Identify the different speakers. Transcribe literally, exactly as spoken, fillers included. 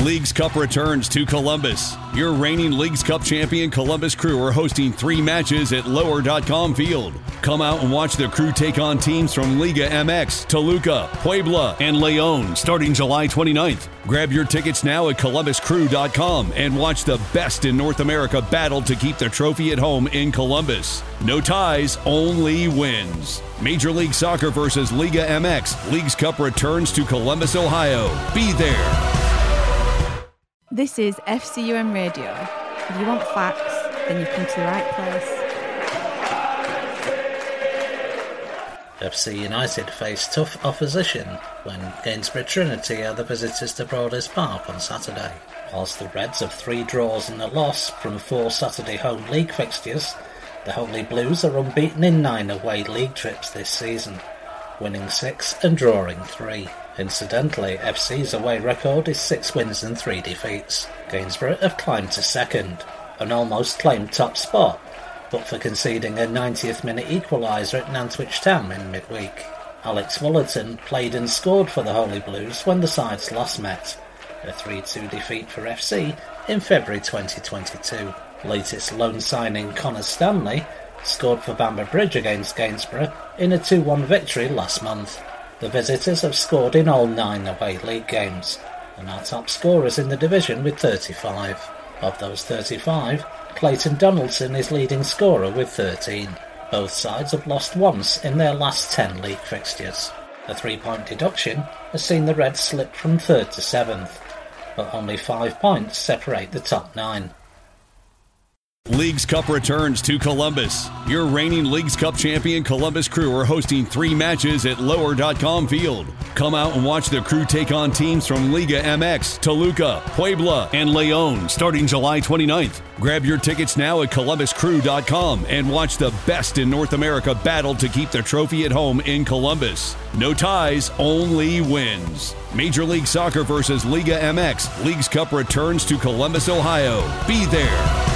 Speaker 1: Leagues Cup returns to Columbus. Your reigning Leagues Cup champion Columbus Crew are hosting three matches at lower dot com Field. Come out and watch the Crew take on teams from Liga M X, Toluca, Puebla, and León starting July twenty-ninth. Grab your tickets now at columbus crew dot com and watch the best in North America battle to keep the trophy at home in Columbus. No ties, only wins. Major League Soccer versus Liga M X. Leagues Cup returns to Columbus, Ohio. Be there.
Speaker 2: This is F C U M Radio. If you want facts, then you've come to the right place.
Speaker 3: F C United face tough opposition when Gainsborough Trinity are the visitors to Broaders Park on Saturday. Whilst the Reds have three draws and a loss from four Saturday home league fixtures, the Holy Blues are unbeaten in nine away league trips this season, winning six and drawing three. Incidentally, F C's away record is six wins and three defeats. Gainsborough have climbed to second, and almost claimed top spot, but for conceding a ninetieth minute equaliser at Nantwich Town in midweek. Alex Fullerton played and scored for the Holy Blues when the sides last met, a three two defeat for F C in February twenty twenty-two. Latest loan signing Connor Stanley scored for Bamber Bridge against Gainsborough in a two one victory last month. The visitors have scored in all nine away league games, and are top scorers in the division with thirty-five. Of those thirty-five, Clayton Donaldson is leading scorer with thirteen. Both sides have lost once in their last ten league fixtures. A three-point deduction has seen the Reds slip from third to seventh, but only five points separate the top nine.
Speaker 1: Leagues Cup returns to Columbus. Your reigning Leagues Cup champion Columbus Crew are hosting three matches at lower dot com Field. Come out and watch the Crew take on teams from Liga M X, Toluca, Puebla, and León starting July twenty-ninth. Grab your tickets now at columbus crew dot com and watch the best in North America battle to keep the trophy at home in Columbus. No ties, only wins. Major League Soccer versus Liga M X. Leagues Cup returns to Columbus, Ohio. Be there.